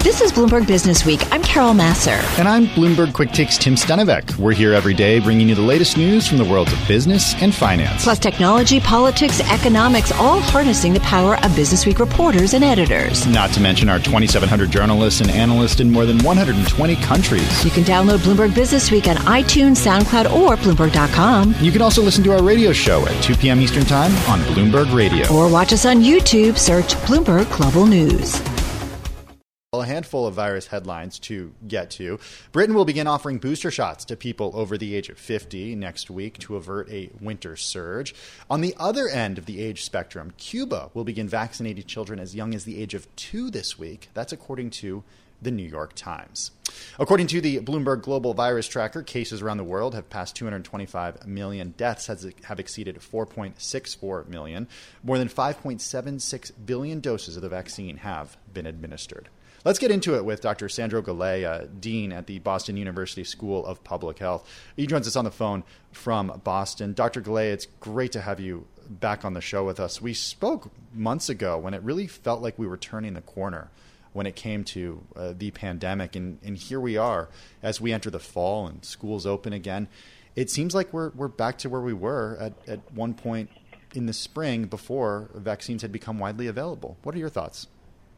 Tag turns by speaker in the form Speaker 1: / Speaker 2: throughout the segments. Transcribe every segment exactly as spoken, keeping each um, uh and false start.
Speaker 1: This is Bloomberg Business Week. I'm Carol Masser.
Speaker 2: And I'm Bloomberg Quick Takes Tim Stenivek. We're here every day bringing you the latest news from the worlds of business and finance.
Speaker 1: Plus technology, politics, economics, all harnessing the power of Business Week reporters and editors.
Speaker 2: Not to mention our twenty-seven hundred journalists and analysts in more than one hundred twenty countries.
Speaker 1: You can download Bloomberg Business Week on iTunes, SoundCloud, or Bloomberg dot com.
Speaker 2: You can also listen to our radio show at two p.m. Eastern Time on Bloomberg Radio.
Speaker 1: Or watch us on YouTube. Search Bloomberg Global News.
Speaker 2: A handful of virus headlines to get to. Britain will begin offering booster shots to people over the age of fifty next week to avert a winter surge. On the other end of the age spectrum, Cuba will begin vaccinating children as young as the age of two this week. That's according to the New York Times. According to the Bloomberg Global Virus Tracker, cases around the world have passed two hundred twenty-five million. Deaths has, have exceeded four point six four million. More than five point seven six billion doses of the vaccine have been administered. Let's get into it with Doctor Sandro Gallay, uh, Dean at the Boston University School of Public Health. He joins us on the phone from Boston. Doctor Gallay, it's great to have you back on the show with us. We spoke months ago when it really felt like we were turning the corner when it came to uh, the pandemic. And, and here we are as we enter the fall and schools open again. It seems like we're we're back to where we were at, at one point in the spring before vaccines had become widely available. What are your thoughts?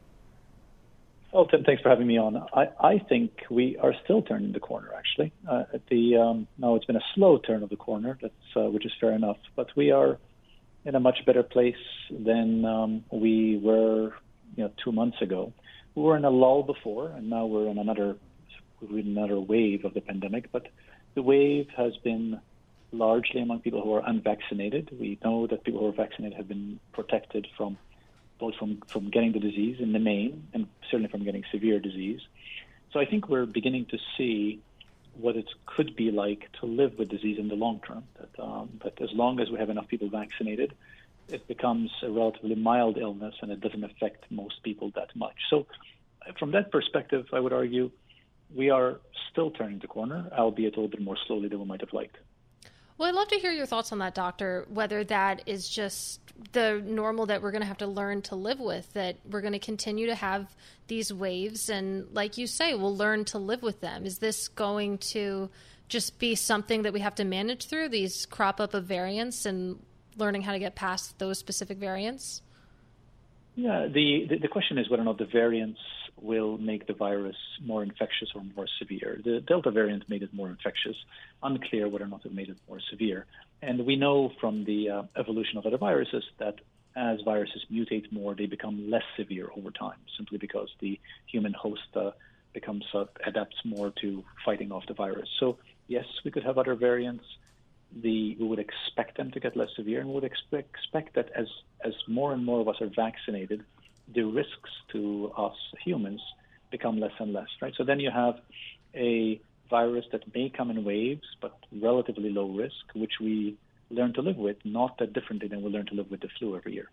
Speaker 3: Oh, Tim, thanks for having me on. I, I think we are still turning the corner, actually. Uh, at the um, now, it's been a slow turn of the corner, that's, uh, which is fair enough. But we are in a much better place than um, we were you know, two months ago. We were in a lull before, and now we're in another, we're in another wave of the pandemic. But the wave has been largely among people who are unvaccinated. We know that people who are vaccinated have been protected from both from, from getting the disease in the main and certainly from getting severe disease. So I think we're beginning to see what it could be like to live with disease in the long term. That, um, that as long as we have enough people vaccinated, it becomes a relatively mild illness and it doesn't affect most people that much. So from that perspective, I would argue we are still turning the corner, albeit a little bit more slowly than we might have liked.
Speaker 4: Well, I'd love to hear your thoughts on that, Doctor, whether that is just the normal that we're going to have to learn to live with, that we're going to continue to have these waves. And like you say, we'll learn to live with them. Is this going to just be something that we have to manage through, these crop up of variants and learning how to get past those specific variants?
Speaker 3: Yeah, the, the, the question is whether or not the variants will make the virus more infectious or more severe. The Delta variant made it more infectious. Unclear whether or not it made it more severe. And we know from the uh, evolution of other viruses that as viruses mutate more, they become less severe over time, simply because the human host uh, becomes uh, adapts more to fighting off the virus. So yes, we could have other variants. The we would expect them to get less severe, and we would expect expect that as as more and more of us are vaccinated, the risks to us humans become less and less, right? So then you have a virus that may come in waves, but relatively low risk, which we learn to live with, not that differently than we learn to live with the flu every year.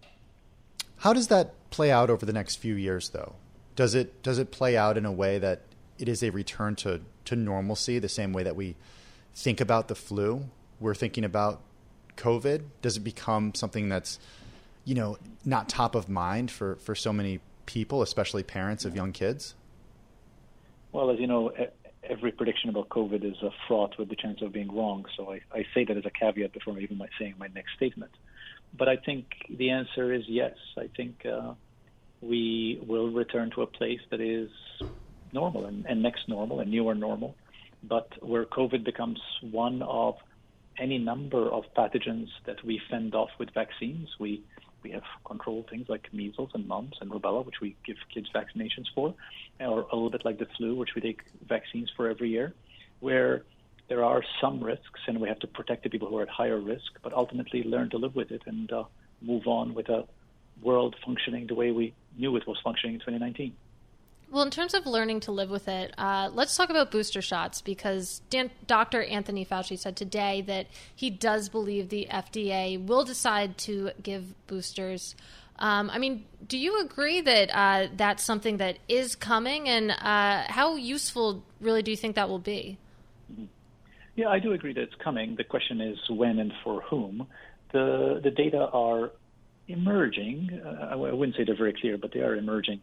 Speaker 2: How does that play out over the next few years, though? Does it does it play out in a way that it is a return to, to normalcy, the same way that we think about the flu? We're thinking about COVID. Does it become something that's, you know, not top of mind for, for so many people, especially parents of young kids?
Speaker 3: Well, as you know, every prediction about COVID is uh, fraught with the chance of being wrong. So I, I say that as a caveat before even my saying my next statement. But I think the answer is yes. I think uh, we will return to a place that is normal and, and next normal and newer normal, but where COVID becomes one of any number of pathogens that we fend off with vaccines. We we have controlled things like measles and mumps and rubella, which we give kids vaccinations for, or a little bit like the flu, which we take vaccines for every year, where there are some risks and we have to protect the people who are at higher risk, but ultimately learn to live with it and uh, move on with a world functioning the way we knew it was functioning in twenty nineteen.
Speaker 4: Well, in terms of learning to live with it, uh, let's talk about booster shots, because Dan- Doctor Anthony Fauci said today that he does believe the F D A will decide to give boosters. Um, I mean, do you agree that uh, that's something that is coming, and uh, how useful really do you think that will be?
Speaker 3: Mm-hmm. Yeah, I do agree that it's coming. The question is when and for whom. The the data are emerging. Uh, I wouldn't say they're very clear, but they are emerging,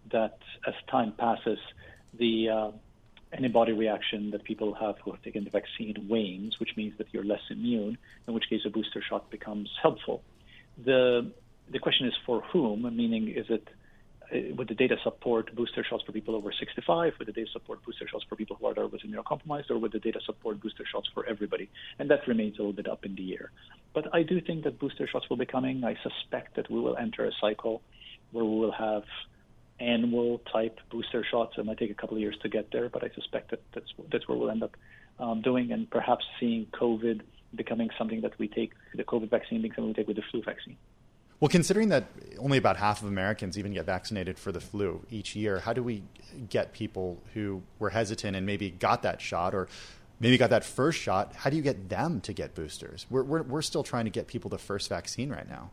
Speaker 3: that as time passes, the uh, antibody reaction that people have who have taken the vaccine wanes, which means that you're less immune, in which case a booster shot becomes helpful. The the question is for whom, meaning is it, would the data support booster shots for people over sixty-five? Would the data support booster shots for people who are nervous and immunocompromised? Or would the data support booster shots for everybody? And that remains a little bit up in the air. But I do think that booster shots will be coming. I suspect that we will enter a cycle where we will have annual type booster shots. It might take a couple of years to get there, but I suspect that that's, that's where we'll end up um, doing, and perhaps seeing COVID becoming something that we take, the COVID vaccine being something we take with the flu vaccine.
Speaker 2: Well, considering that only about half of Americans even get vaccinated for the flu each year, how do we get people who were hesitant and maybe got that shot or maybe got that first shot, how do you get them to get boosters? We're, we're, we're still trying to get people the first vaccine right now.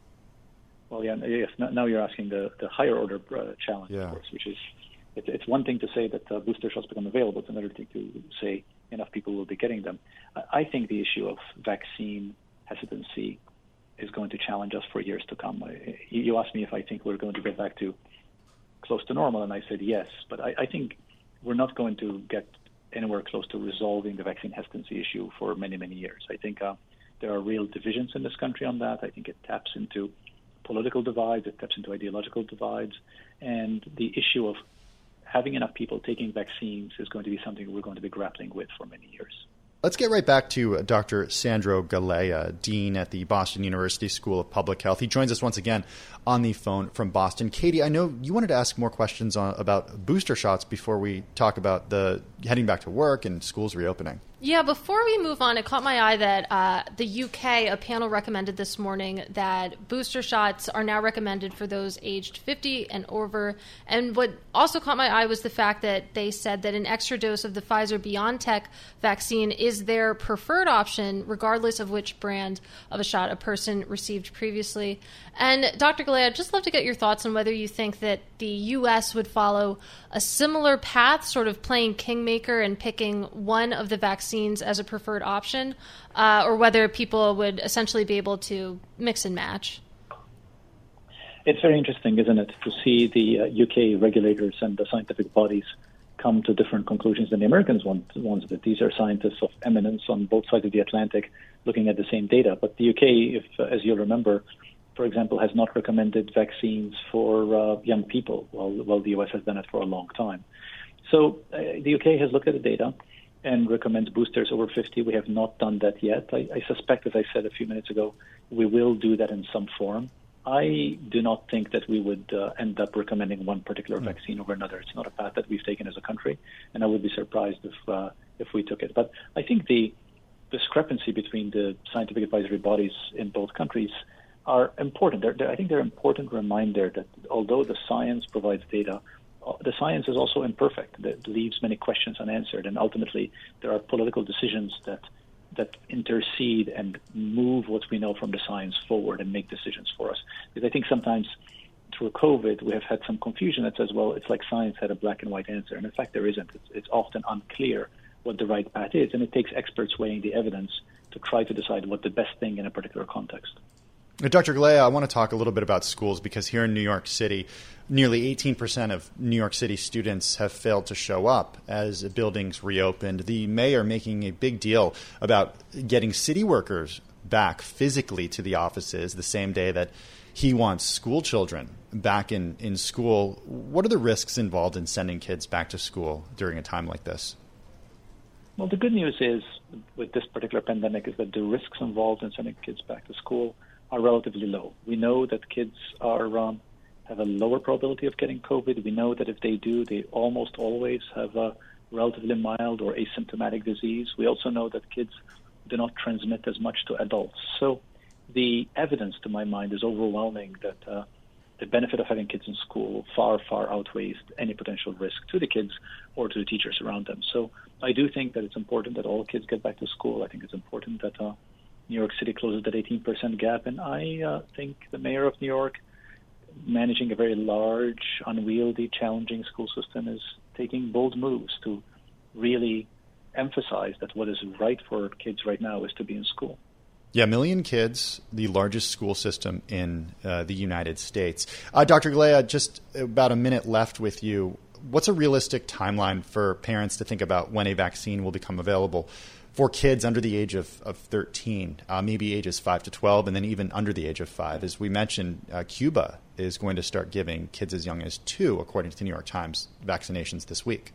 Speaker 3: Well, yeah, yes. Now you're asking the, the higher order uh, challenge,
Speaker 2: yeah.
Speaker 3: of course, which is it, it's one thing to say that uh, booster shots become available. It's another thing to say enough people will be getting them. I, I think the issue of vaccine hesitancy is going to challenge us for years to come. I, you asked me if I think we're going to get back to close to normal, and I said yes. But I, I think we're not going to get anywhere close to resolving the vaccine hesitancy issue for many, many years. I think uh, there are real divisions in this country on that. I think it taps into political divides, it taps into ideological divides, and the issue of having enough people taking vaccines is going to be something we're going to be grappling with for many years.
Speaker 2: Let's get right back to Doctor Sandro Galea, Dean at the Boston University School of Public Health. He joins us once again on the phone from Boston. Katie, I know you wanted to ask more questions on, about booster shots before we talk about the heading back to work and schools reopening.
Speaker 4: Yeah, before we move on, it caught my eye that uh, the U K, a panel recommended this morning that booster shots are now recommended for those aged fifty and over. And what also caught my eye was the fact that they said that an extra dose of the Pfizer-BioNTech vaccine is their preferred option, regardless of which brand of a shot a person received previously. And Doctor Galea, I'd just love to get your thoughts on whether you think that the U S would follow a similar path, sort of playing kingmaker and picking one of the vaccines as a preferred option, uh, or whether people would essentially be able to mix and match.
Speaker 3: It's very interesting, isn't it, to see the uh, U K regulators and the scientific bodies come to different conclusions than the Americans want, ones that these are scientists of eminence on both sides of the Atlantic looking at the same data. But the U K, if, uh, as you'll remember, for example, has not recommended vaccines for uh, young people, while, while the U S has done it for a long time. So uh, the U K has looked at the data and recommends boosters over fifty. We have not done that yet. I, I suspect, as I said a few minutes ago, we will do that in some form. I do not think that we would uh, end up recommending one particular mm. vaccine over another. It's not a path that we've taken as a country, and I would be surprised if uh, if we took it. But I think the discrepancy between the scientific advisory bodies in both countries are important. They're, they're, I think they're an important reminder that although the science provides data, the science is also imperfect. That leaves many questions unanswered, and ultimately there are political decisions that that intercede and move what we know from the science forward and make decisions for us. Because I think sometimes through COVID we have had some confusion that says, well, it's like science had a black and white answer, and in fact there isn't. It's, it's often unclear what the right path is, and it takes experts weighing the evidence to try to decide what the best thing in a particular context.
Speaker 2: Doctor Galea, I want to talk a little bit about schools because here in New York City, nearly eighteen percent of New York City students have failed to show up as buildings reopened. The mayor making a big deal about getting city workers back physically to the offices the same day that he wants school children back in, in school. What are the risks involved in sending kids back to school during a time like this?
Speaker 3: Well, the good news is with this particular pandemic is that the risks involved in sending kids back to school are relatively low. We know that kids are um, have a lower probability of getting COVID. We know that if they do, they almost always have a relatively mild or asymptomatic disease. We also know that kids do not transmit as much to adults. So the evidence, to my mind, is overwhelming that uh, the benefit of having kids in school far, far outweighs any potential risk to the kids or to the teachers around them. So I do think that it's important that all kids get back to school. I think it's important that uh, New York City closes that eighteen percent gap, and I uh, think the mayor of New York, managing a very large, unwieldy, challenging school system, is taking bold moves to really emphasize that what is right for kids right now is to be in school.
Speaker 2: Yeah, a million kids, the largest school system in uh, the United States. Uh, Doctor Galea, just about a minute left with you. What's a realistic timeline for parents to think about when a vaccine will become available for kids under the age of, of thirteen, uh, maybe ages five to twelve, and then even under the age of five? As we mentioned, uh, Cuba is going to start giving kids as young as two, according to the New York Times, vaccinations this week.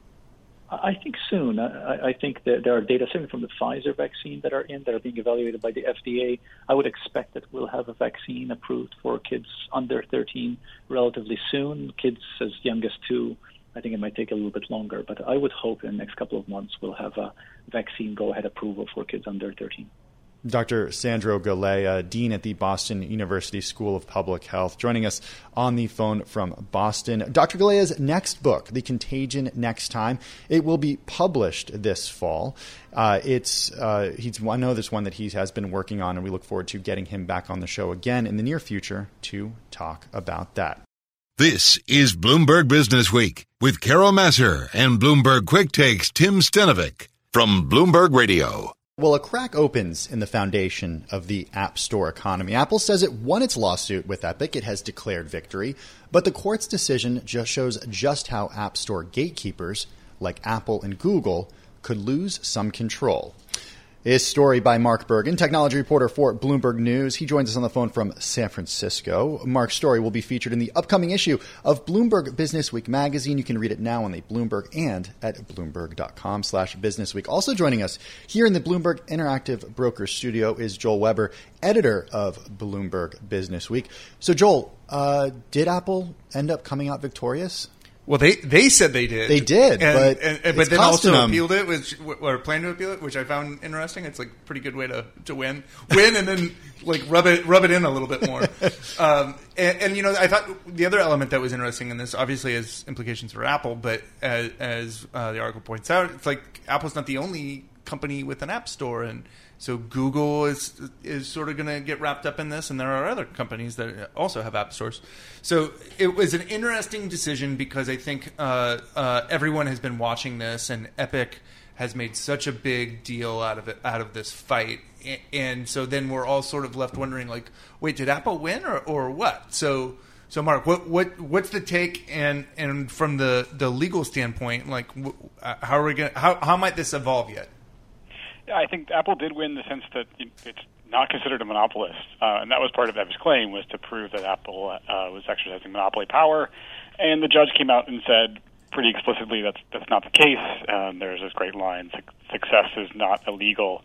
Speaker 3: I think soon. I, I think that there are data, certainly from the Pfizer vaccine, that are in, that are being evaluated by the F D A. I would expect that we'll have a vaccine approved for kids under thirteen relatively soon. Kids as young as two, I think it might take a little bit longer, but I would hope in the next couple of months we'll have a vaccine go-ahead approval for kids under thirteen.
Speaker 2: Doctor Sandro Galea, Dean at the Boston University School of Public Health, joining us on the phone from Boston. Doctor Galea's next book, The Contagion Next Time, it will be published this fall. Uh, it's uh, he's I know this one that he has been working on, and we look forward to getting him back on the show again in the near future to talk about that.
Speaker 5: This is Bloomberg Business Week with Carol Massar and Bloomberg Quick Takes Tim Stenovic from Bloomberg Radio.
Speaker 2: Well, a crack opens in the foundation of the App Store economy. Apple says it won its lawsuit with Epic. It has declared victory. But the court's decision just shows just how App Store gatekeepers like Apple and Google could lose some control. A story by Mark Bergen, technology reporter for Bloomberg News. He joins us on the phone from San Francisco. Mark's story will be featured in the upcoming issue of Bloomberg Business Week magazine. You can read it now on the Bloomberg and at Bloomberg.com slash Business Week. Also joining us here in the Bloomberg Interactive Broker Studio is Joel Weber, editor of Bloomberg Business Week. So, Joel, uh, did Apple end up coming out victorious?
Speaker 6: Well, they, they said they did.
Speaker 2: They did,
Speaker 6: and,
Speaker 2: but
Speaker 6: and, and, but then also them. appealed it, which or planned to appeal it, which I found interesting. It's like a pretty good way to, to win, win, and then like rub it rub it in a little bit more. um, and, and you know, I thought the other element that was interesting in this obviously has implications for Apple, but as, as uh, the article points out, it's like Apple's not the only company with an app store, and so Google is is sort of going to get wrapped up in this, and there are other companies that also have app stores. So it was an interesting decision because I think uh, uh, everyone has been watching this, and Epic has made such a big deal out of it, out of this fight, and so then we're all sort of left wondering, like, wait, did Apple win or, or what? So. So, Mark, what what what's the take, and, and from the, the legal standpoint, like, how are we going? How how might this evolve yet?
Speaker 7: Yeah, I think Apple did win in the sense that it's not considered a monopolist, uh, and that was part of Epic claim, was to prove that Apple uh, was exercising monopoly power. And the judge came out and said pretty explicitly that's that's not the case. Um, there's this great line: "Success is not illegal."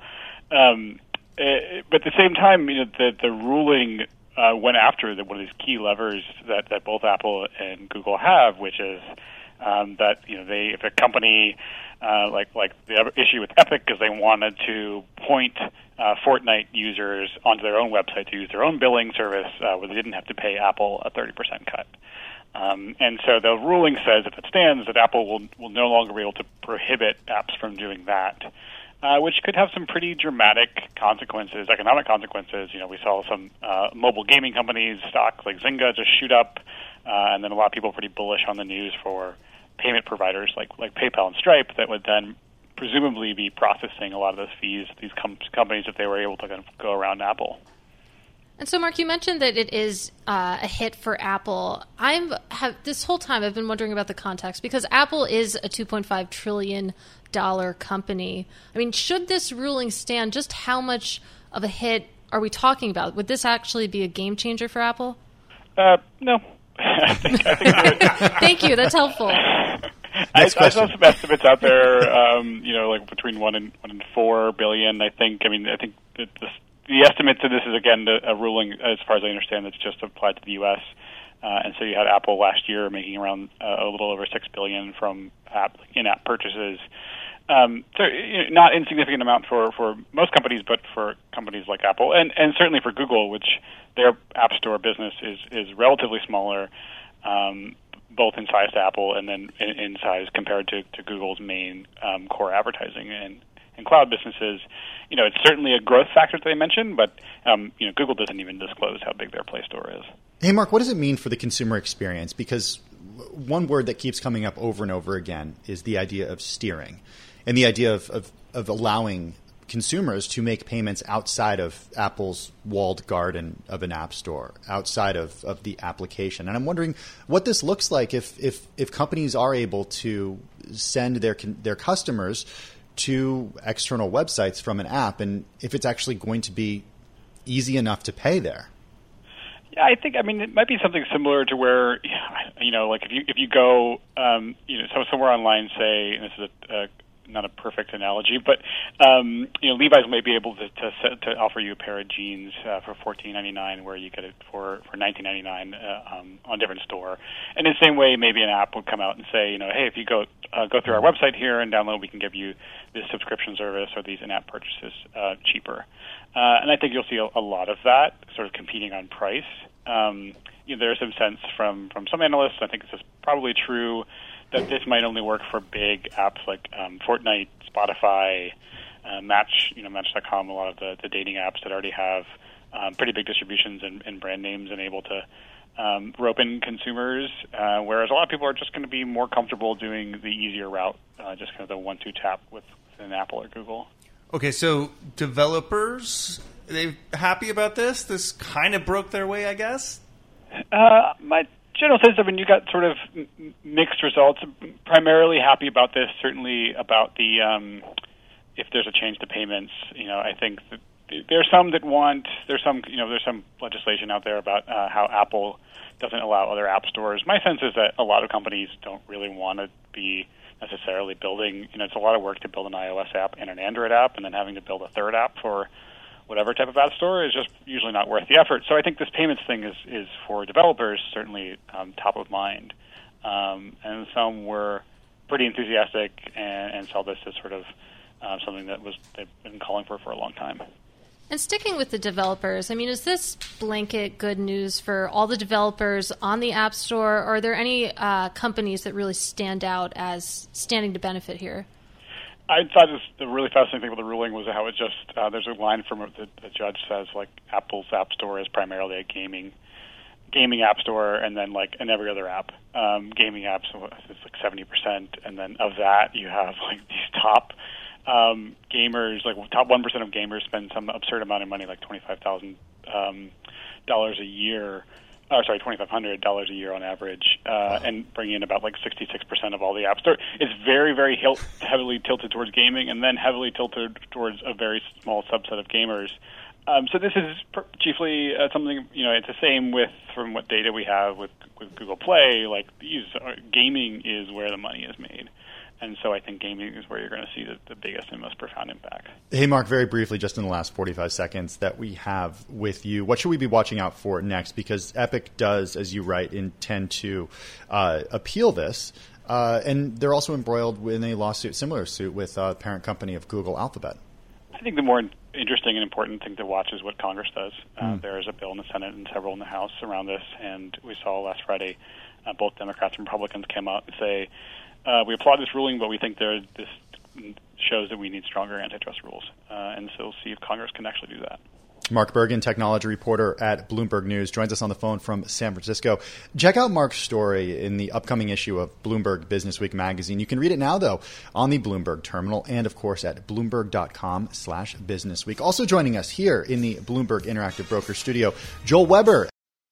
Speaker 7: Um, it, but at the same time, you know, the the ruling uh, went after the, one of these key levers that, that both Apple and Google have, which is um, that you know they if a company Uh, like like the issue with Epic is they wanted to point uh, Fortnite users onto their own website to use their own billing service uh, where they didn't have to pay Apple a thirty percent cut. Um, and so the ruling says, if it stands, that Apple will will no longer be able to prohibit apps from doing that, uh, which could have some pretty dramatic consequences, economic consequences. You know, we saw some uh, mobile gaming companies, stocks like Zynga, just shoot up, uh, and then a lot of people pretty bullish on the news for payment providers like like PayPal and Stripe that would then presumably be processing a lot of those fees, these com- companies, if they were able to kind of go around Apple.
Speaker 4: And so, Mark, you mentioned that it is uh, a hit for Apple. I'm have this whole time I've been wondering about the context, because Apple is a two point five trillion dollars company. I mean, should this ruling stand, just how much of a hit are we talking about? Would this actually be a game changer for Apple?
Speaker 7: Uh, no. I think, I think
Speaker 4: Thank you. That's helpful.
Speaker 7: I, I saw some estimates out there, um, you know, like between one and one and four billion. I think. I mean, I think that this, the estimate to this is again a ruling, as far as I understand, that's just applied to the U S. Uh, and so you had Apple last year making around uh, a little over six billion from app in-app purchases. Um, so you know, not insignificant amount for, for most companies, but for companies like Apple, and, and certainly for Google, which their App Store business is, is relatively smaller, um, both in size to Apple and then in, in size compared to, to Google's main um, core advertising and, and cloud businesses. You know, it's certainly a growth factor that they mentioned, but um, you know, Google doesn't even disclose how big their Play Store is.
Speaker 2: Hey, Mark, what does it mean for the consumer experience? Because one word that keeps coming up over and over again is the idea of steering. And the idea of, of, of allowing consumers to make payments outside of Apple's walled garden of an app store, outside of, of the application. And I'm wondering what this looks like if if, if companies are able to send their their customers to external websites from an app, and if it's actually going to be easy enough to pay there.
Speaker 7: Yeah, I think, I mean, it might be something similar to where, you know, like if you if you go, um, you know, so somewhere online, say, and this is a, a not a perfect analogy, but um, you know, Levi's may be able to to, set, to offer you a pair of jeans uh, for fourteen ninety-nine, where you get it for for nineteen ninety-nine uh, um, on a different store. And in the same way, maybe an app would come out and say, you know, hey, if you go uh, go through our website here and download, we can give you this subscription service or these in-app purchases uh, cheaper. Uh, and I think you'll see a, a lot of that sort of competing on price. Um, you know, there's some sense from from some analysts, I think this is probably true, that this might only work for big apps like um, Fortnite, Spotify, uh, Match, you know, Match dot com, a lot of the, the dating apps that already have um, pretty big distributions and, and brand names and able to um, rope in consumers, uh, whereas a lot of people are just going to be more comfortable doing the easier route, uh, just kind of the one-two tap with an Apple or Google.
Speaker 6: Okay, so developers, are they happy about this? This kind of broke their way, I guess?
Speaker 7: Uh, my general sense, I mean, you got sort of mixed results. Primarily happy about this, certainly about the um, if there's a change to payments. You know, I think that there's some that want there's some you know there's some legislation out there about uh, how Apple doesn't allow other app stores. My sense is that a lot of companies don't really want to be necessarily building. You know, it's a lot of work to build an iOS app and an Android app, and then having to build a third app for whatever type of app store is just usually not worth the effort. So I think this payments thing is, is for developers certainly um, top of mind. Um, and some were pretty enthusiastic and, and saw this as sort of uh, something that was they've been calling for for a long time.
Speaker 4: And sticking with the developers, I mean, is this blanket good news for all the developers on the App Store? Or are there any uh, companies that really stand out as standing to benefit here?
Speaker 7: I thought this, the really fascinating thing about the ruling was how it just, uh, there's a line from it that the judge says, like, Apple's App Store is primarily a gaming gaming app store, and then, like, in every other app, um, gaming apps, it's like seventy percent, and then of that, you have, like, these top um, gamers, like, top one percent of gamers spend some absurd amount of money, like twenty-five thousand dollars um, a year, or sorry, twenty-five hundred dollars a year on average, uh, wow. and bring in about like sixty-six percent of all the app store. It's very, very hil- heavily tilted towards gaming, and then heavily tilted towards a very small subset of gamers. Um, so this is per- chiefly uh, something, you know, it's the same with, from what data we have with, with Google Play, like these are, gaming is where the money is made. And so I think gaming is where you're going to see the, the biggest and most profound impact.
Speaker 2: Hey, Mark, very briefly, just in the last forty-five seconds that we have with you, what should we be watching out for next? Because Epic does, as you write, intend to uh, appeal this. Uh, and they're also embroiled in a lawsuit, similar suit, with uh, parent company of Google, Alphabet.
Speaker 7: I think the more interesting and important thing to watch is what Congress does. Uh, mm. There is a bill in the Senate and several in the House around this. And we saw last Friday uh, both Democrats and Republicans came out and say, Uh, we applaud this ruling, but we think there this shows that we need stronger antitrust rules. Uh, and so we'll see if Congress can actually do that.
Speaker 2: Mark Bergen, technology reporter at Bloomberg News, joins us on the phone from San Francisco. Check out Mark's story in the upcoming issue of Bloomberg Businessweek magazine. You can read it now, though, on the Bloomberg terminal and, of course, at bloomberg.com slash businessweek. Also joining us here in the Bloomberg Interactive Broker studio, Joel Weber.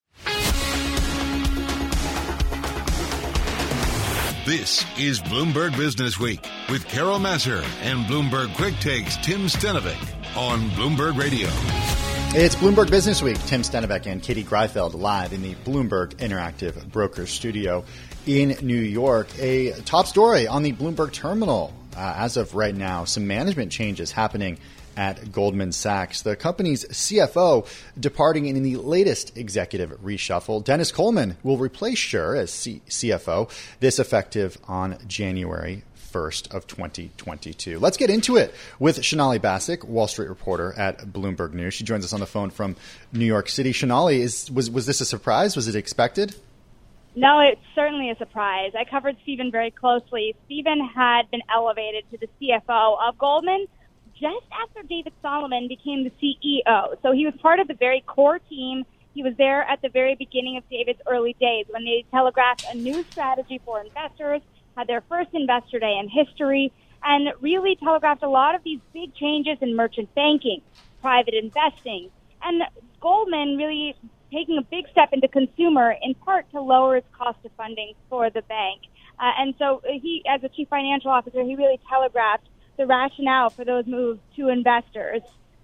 Speaker 5: This is Bloomberg Business Week with Carol Massar and Bloomberg Quick Takes Tim Stenovic on Bloomberg Radio.
Speaker 2: It's Bloomberg Business Week. Tim Stenovic and Katie Greifeld live in the Bloomberg Interactive Brokers studio in New York. A top story on the Bloomberg terminal uh, as of right now. Some management changes happening at Goldman Sachs. The company's C F O departing in the latest executive reshuffle. Dennis Coleman will replace Schur as C- CFO, this effective on January first of twenty twenty-two. Let's get into it with Shonali Basak, Wall Street reporter at Bloomberg News. She joins us on the phone from New York City. Shonali, is, was, was this a surprise? Was it expected?
Speaker 8: No, it's certainly a surprise. I covered Stephen very closely. Stephen had been elevated to the C F O of Goldman just after David Solomon became the C E O. So he was part of the very core team. He was there at the very beginning of David's early days when they telegraphed a new strategy for investors, had their first investor day in history, and really telegraphed a lot of these big changes in merchant banking, private investing, and Goldman really taking a big step into consumer, in part to lower its cost of funding for the bank. Uh, and so he, as a chief financial officer, he really telegraphed the rationale for those moves to investors.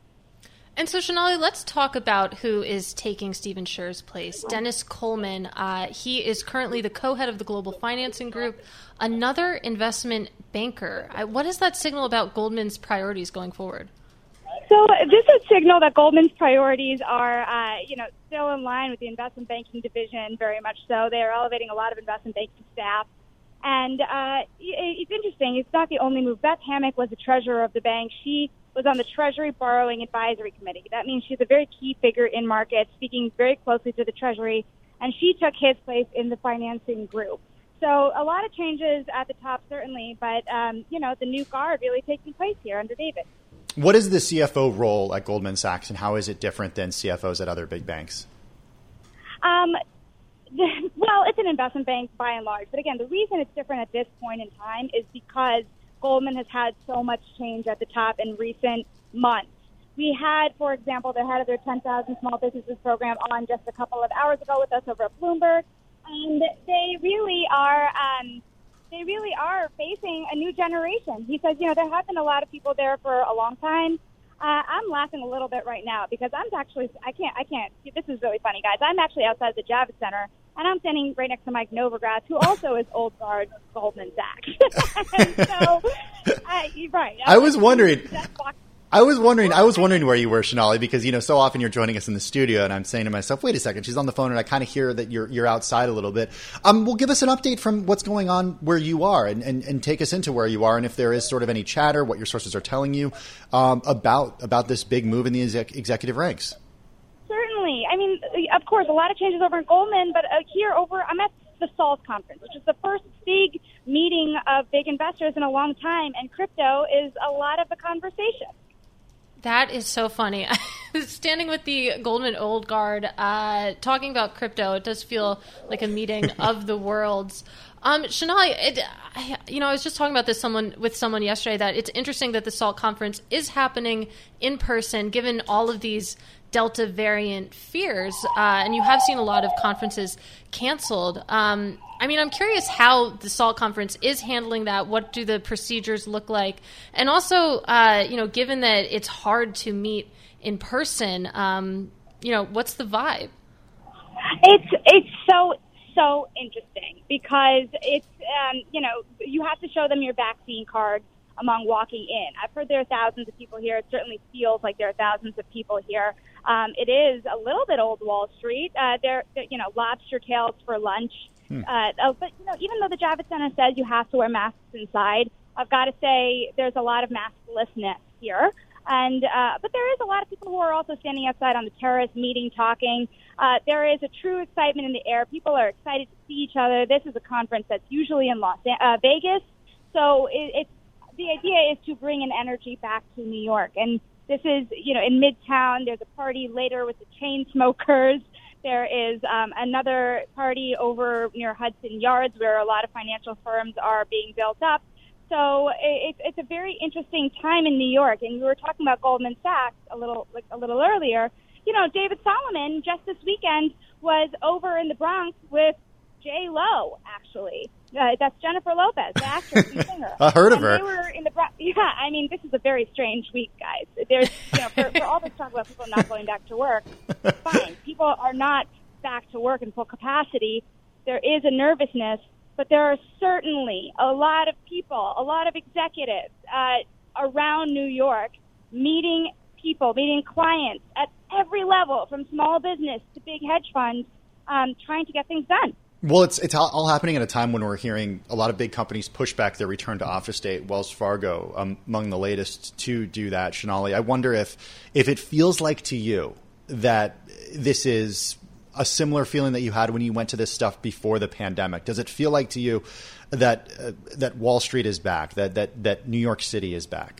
Speaker 4: And so, Shonali, let's talk about who is taking Stephen Scherr's place. Dennis Coleman, uh, he is currently the co-head of the Global Financing Group, another investment banker. I, what does that signal about Goldman's priorities going forward?
Speaker 8: So this is a signal that Goldman's priorities are, uh, you know, still in line with the investment banking division, very much so. They are elevating a lot of investment banking staff. And uh, it's interesting. It's not the only move. Beth Hammack was the treasurer of the bank. She was on the Treasury Borrowing Advisory Committee. That means she's a very key figure in markets, speaking very closely to the Treasury. And she took his place in the financing group. So a lot of changes at the top, certainly. But, um, you know, the new guard really taking place here under David.
Speaker 2: What is the C F O role at Goldman Sachs, and how is it different than C F Os at other big banks?
Speaker 8: Um, well, it's an investment bank by and large. But again, the reason it's different at this point in time is because Goldman has had so much change at the top in recent months. We had, for example, the head of their ten thousand Small Businesses program on just a couple of hours ago with us over at Bloomberg. And they really are... Um, They really are facing a new generation. He says, you know, there have been a lot of people there for a long time. Uh, I'm laughing a little bit right now because I'm actually, I can't, I can't, this is really funny, guys. I'm actually outside the Javits Center, and I'm standing right next to Mike Novogratz, who also is old guard Goldman Sachs. And so, uh, you're right.
Speaker 2: I was wondering... I was wondering, I was wondering where you were, Shonali, because, you know, so often you're joining us in the studio and I'm saying to myself, wait a second, she's on the phone and I kind of hear that you're, you're outside a little bit. Um, well, give us an update from what's going on where you are and, and, and take us into where you are. And if there is sort of any chatter, what your sources are telling you, um, about, about this big move in the exec- executive ranks.
Speaker 8: Certainly. I mean, of course, a lot of changes over in Goldman, but uh, here over, I'm at the SALT conference, which is the first big meeting of big investors in a long time. And crypto is a lot of the conversation.
Speaker 4: That is so funny. Standing with the Goldman Old Guard, uh, talking about crypto, it does feel like a meeting of the worlds. Um, Shonali, it, I, you know, I was just talking about this someone with someone yesterday that it's interesting that the SALT conference is happening in person, given all of these Delta variant fears, uh, and you have seen a lot of conferences canceled. Um, I mean, I'm curious how the SALT conference is handling that. What do the procedures look like? And also, uh, you know, given that it's hard to meet in person, um, you know, what's the vibe?
Speaker 8: It's it's so, so interesting because it's, um, you know, you have to show them your vaccine card among walking in. I've heard there are thousands of people here. It certainly feels like there are thousands of people here. Um, it is a little bit old Wall Street. Uh, there, you know, lobster tails for lunch. Hmm. Uh, oh, but, you know, even though the Javits Center says you have to wear masks inside, I've got to say there's a lot of masklessness here. And uh, but there is a lot of people who are also standing outside on the terrace, meeting, talking. Uh, there is a true excitement in the air. People are excited to see each other. This is a conference that's usually in Las uh, Vegas, so it, it's the idea is to bring an energy back to New York. And this is, you know, in Midtown. There's a party later with the chain smokers. There is um, another party over near Hudson Yards where a lot of financial firms are being built up. So it, it's a very interesting time in New York. And we were talking about Goldman Sachs a little, like a little earlier. You know, David Solomon just this weekend was over in the Bronx with J Lo, actually. Uh, that's Jennifer Lopez, the actress and singer.
Speaker 2: I heard of
Speaker 8: and
Speaker 2: her.
Speaker 8: They were in the Bronx. Yeah, I mean, this is a very strange week, guys. There's, you know, for, for all this talk about people not going back to work, fine. People are not back to work in full capacity. There is a nervousness, but there are certainly a lot of people, a lot of executives uh, around New York meeting people, meeting clients at every level, from small business to big hedge funds, um, trying to get things done.
Speaker 2: Well, it's it's all happening at a time when we're hearing a lot of big companies push back their return to office date. Wells Fargo, um, among the latest to do that. Shonali, I wonder if if it feels like to you that this is a similar feeling that you had when you went to this stuff before the pandemic. Does it feel like to you that uh, that Wall Street is back, that that that New York City is back?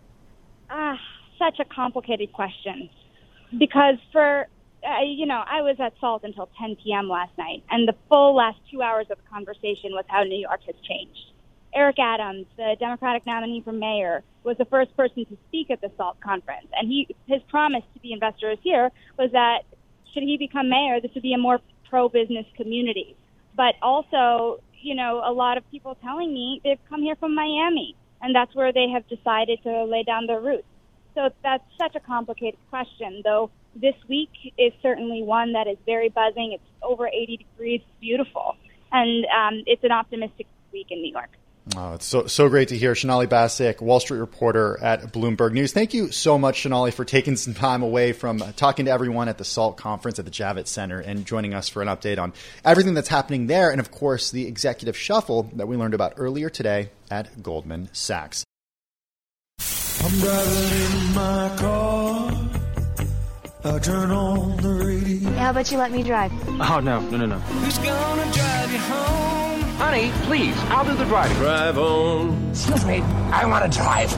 Speaker 8: Ah, such a complicated question, because for Uh, you know, I was at SALT until ten p.m. last night, and the full last two hours of the conversation was how New York has changed. Eric Adams, the Democratic nominee for mayor, was the first person to speak at the SALT conference. And he his promise to the investors here was that should he become mayor, this would be a more pro-business community. But also, you know, a lot of people telling me they've come here from Miami, and that's where they have decided to lay down their roots. So that's such a complicated question, though this week is certainly one that is very buzzing. It's over eighty degrees, beautiful, and um, it's an optimistic week in New York.
Speaker 2: Oh, it's so so great to hear. Sonali Basak, Wall Street reporter at Bloomberg News. Thank you so much, Sonali, for taking some time away from talking to everyone at the SALT conference at the Javits Center and joining us for an update on everything that's happening there and, of course, the executive shuffle that we learned about earlier today at Goldman Sachs.
Speaker 9: I'm driving in my car. I turn on the radio.
Speaker 10: How about you let me drive?
Speaker 11: Oh, no, no, no, no.
Speaker 9: Who's gonna drive you home?
Speaker 11: Honey, please, I'll do the driving.
Speaker 9: Drive on.
Speaker 11: Excuse me, I want to drive.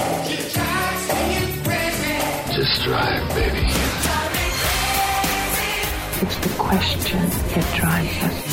Speaker 9: Just drive, baby.
Speaker 10: It's the question that drives us.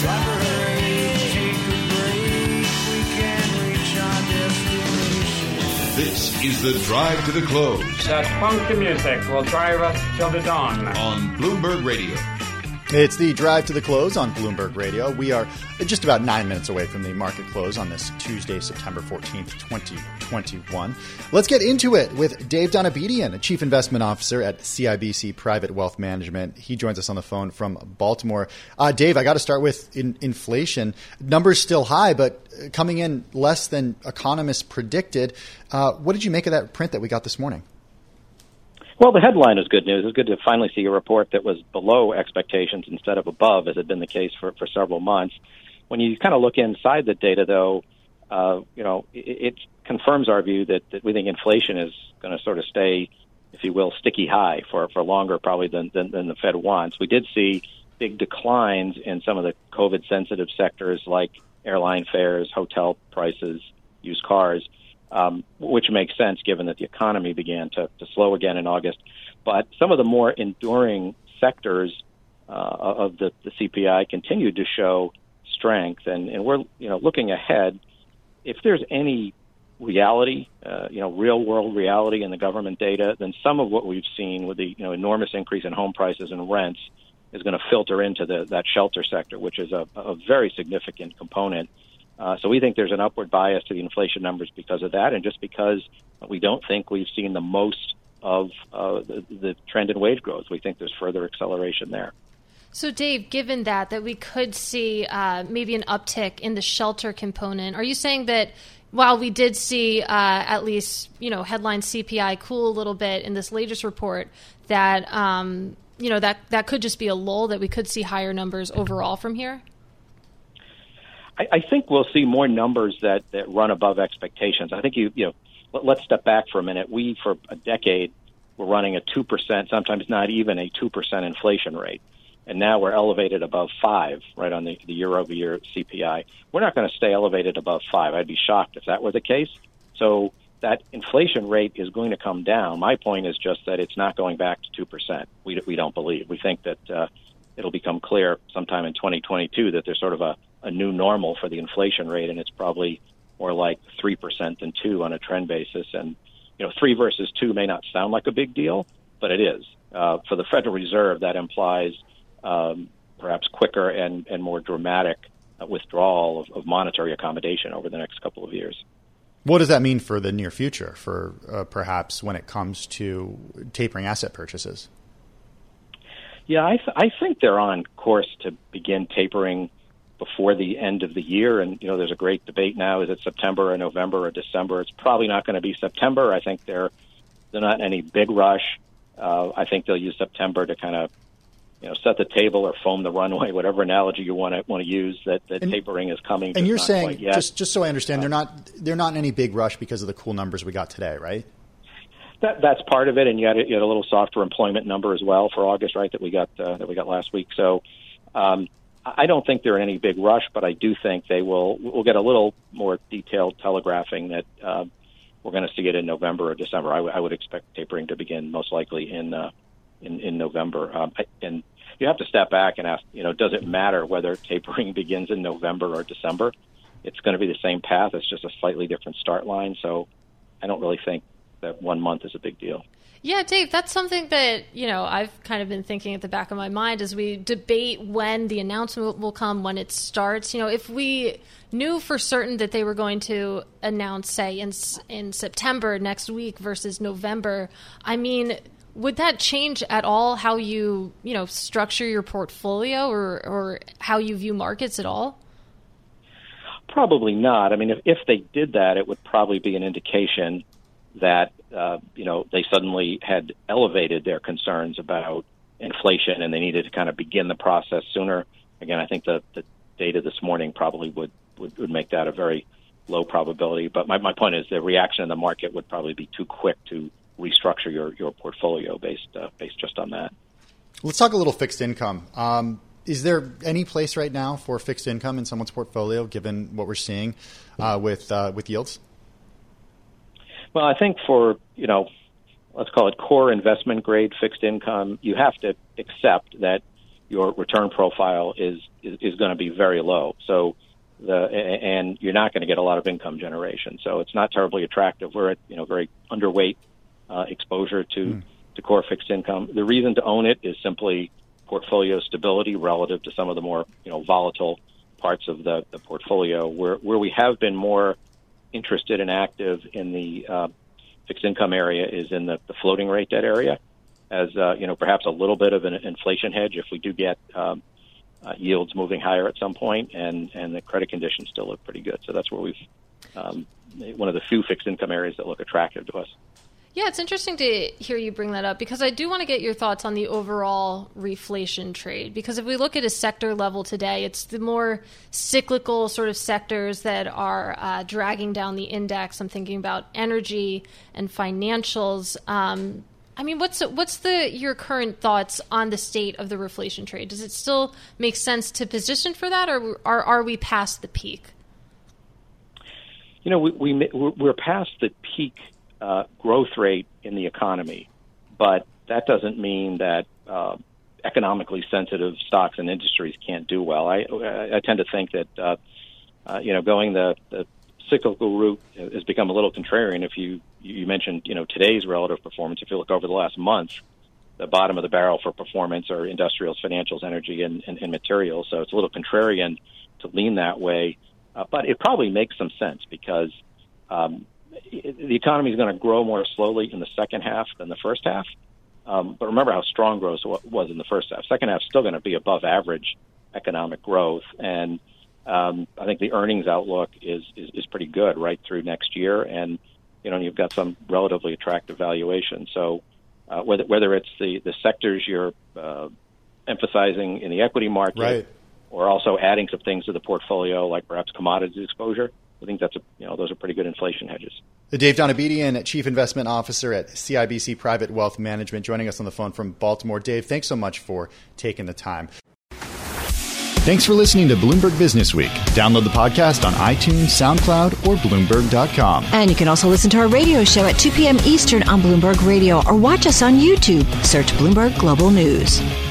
Speaker 5: This is the Drive to the Close.
Speaker 12: That funky music will drive us till the dawn.
Speaker 5: On Bloomberg Radio.
Speaker 2: It's the Drive to the Close on Bloomberg Radio. We are just about nine minutes away from the market close on this Tuesday, September fourteenth, twenty twenty-one. Let's get into it with Dave Donabedian, a Chief Investment Officer at C I B C Private Wealth Management. He joins us on the phone from Baltimore. Uh, Dave, I got to start with in- inflation. Numbers still high, but coming in less than economists predicted. Uh, what did you make of that print that we got this morning?
Speaker 13: Well, the headline is good news. It's good to finally see a report that was below expectations instead of above, as had been the case for, for several months. When you kind of look inside the data, though, uh, you know, it, it confirms our view that, that we think inflation is going to sort of stay, if you will, sticky high for, for longer probably than, than, than the Fed wants. We did see big declines in some of the COVID-sensitive sectors like airline fares, hotel prices, used cars. Um, which makes sense given that the economy began to, to slow again in August. But some of the more enduring sectors uh, of the, the C P I continued to show strength. And, and we're you know looking ahead. If there's any reality, uh, you know, real world reality in the government data, then some of what we've seen with the you know enormous increase in home prices and rents is going to filter into the, that shelter sector, which is a, a very significant component. Uh, so we think there's an upward bias to the inflation numbers because of that, and just because we don't think we've seen the most of uh, the, the trend in wage growth. We think there's further acceleration there.
Speaker 4: So, Dave, given that, that we could see uh, maybe an uptick in the shelter component, are you saying that while we did see uh, at least, you know, headline C P I cool a little bit in this latest report, that, um, you know, that, that could just be a lull, that we could see higher numbers overall from here?
Speaker 13: I think we'll see more numbers that, that run above expectations. I think you you know let, let's step back for a minute. We for a decade were running a two percent, sometimes not even a two percent inflation rate, and now we're elevated above five, right on the, the year-over-year C P I. We're not going to stay elevated above five. I'd be shocked if that were the case. So that inflation rate is going to come down. My point is just that it's not going back to two percent. We we don't believe. We think that uh, it'll become clear sometime in twenty twenty-two that there's sort of a a new normal for the inflation rate, and it's probably more like three percent than two on a trend basis. And, you know, three versus two may not sound like a big deal, but it is. Uh, for the Federal Reserve, that implies um, perhaps quicker and, and more dramatic uh, withdrawal of, of monetary accommodation over the next couple of years.
Speaker 2: What does that mean for the near future, for uh, perhaps when it comes to tapering asset purchases?
Speaker 13: Yeah, I, th- I think they're on course to begin tapering before the end of the year. And, you know, there's a great debate now. Is it September or November or December? It's probably not going to be September. I think they're they're not in any big rush. Uh, I think they'll use September to kind of, you know, set the table or foam the runway, whatever analogy you want to want to use, that, that and, tapering is coming.
Speaker 2: And you're saying, just just so I understand, uh, they're not they're not in any big rush because of the cool numbers we got today, right?
Speaker 13: That that's part of it. And you had, you had a little softer employment number as well for August, right, that we got uh, that we got last week. So um I don't think they're in any big rush, but I do think they will. We'll get a little more detailed telegraphing that uh, we're going to see it in November or December. I, w- I would expect tapering to begin most likely in uh, in, in November. Um, I, and you have to step back and ask, you know, does it matter whether tapering begins in November or December? it's going to be the same path. It's just a slightly different start line. So I don't really think that one month is a big deal.
Speaker 4: Yeah, Dave, that's something that, you know, I've kind of been thinking at the back of my mind as we debate when the announcement will come, when it starts. You know, if we knew for certain that they were going to announce, say, in in September next week versus November, I mean, would that change at all how you, you know, structure your portfolio or, or how you view markets at all?
Speaker 13: Probably not. I mean, if, if they did that, it would probably be an indication that, uh, you know, they suddenly had elevated their concerns about inflation and they needed to kind of begin the process sooner. Again, I think the, the data this morning probably would, would, would make that a very low probability. But my, my point is the reaction in the market would probably be too quick to restructure your, your portfolio based uh, based just on that.
Speaker 2: Let's talk a little fixed income. Um, is there any place right now for fixed income in someone's portfolio, given what we're seeing uh, with uh, with yields?
Speaker 13: Well, I think for, you know, let's call it core investment grade fixed income, you have to accept that your return profile is is, is going to be very low. So the and you're not going to get a lot of income generation. So it's not terribly attractive. We're at, you know, very underweight uh, exposure to, mm. to core fixed income. The reason to own it is simply portfolio stability relative to some of the more, you know, volatile parts of the, the portfolio. Where where we have been more interested and active in the uh, fixed income area is in the, the floating rate debt area, as uh, you know, perhaps a little bit of an inflation hedge if we do get um, uh, yields moving higher at some point, and and the credit conditions still look pretty good. So that's where we've um, one of the few fixed income areas that look attractive to us.
Speaker 4: Yeah, it's interesting to hear you bring that up because I do want to get your thoughts on the overall reflation trade. Because if we look at a sector level today, it's the more cyclical sort of sectors that are uh, dragging down the index. I'm thinking about energy and financials. Um, I mean, what's what's the your current thoughts on the state of the reflation trade? Does it still make sense to position for that, or are are we past the peak?
Speaker 13: You know, we, we we're past the peak Uh, growth rate in the economy, but that doesn't mean that uh, economically sensitive stocks and industries can't do well. I, I tend to think that uh, uh, you know going the, the cyclical route has become a little contrarian. If you you mentioned you know today's relative performance, if you look over the last month, the bottom of the barrel for performance are industrials, financials, energy, and, and, and materials. So it's a little contrarian to lean that way, uh, but it probably makes some sense because um, the economy is going to grow more slowly in the second half than the first half. Um, but remember how strong growth was in the first half. Second half is still going to be above average economic growth. And um, I think the earnings outlook is, is, is pretty good right through next year. And, you know, you've got some relatively attractive valuation. So uh, whether, whether it's the, the sectors you're uh, emphasizing in the equity market
Speaker 2: right.
Speaker 13: or also adding some things to the portfolio, like perhaps commodities exposure, I think that's a, you know, those are pretty good inflation hedges.
Speaker 2: Dave Donabedian, Chief Investment Officer at C I B C Private Wealth Management, joining us on the phone from Baltimore. Dave, thanks so much for taking the time.
Speaker 14: Thanks for listening to Bloomberg Business Week. Download the podcast on iTunes, SoundCloud, or Bloomberg dot com.
Speaker 1: And you can also listen to our radio show at two p.m. Eastern on Bloomberg Radio or watch us on YouTube. Search Bloomberg Global News.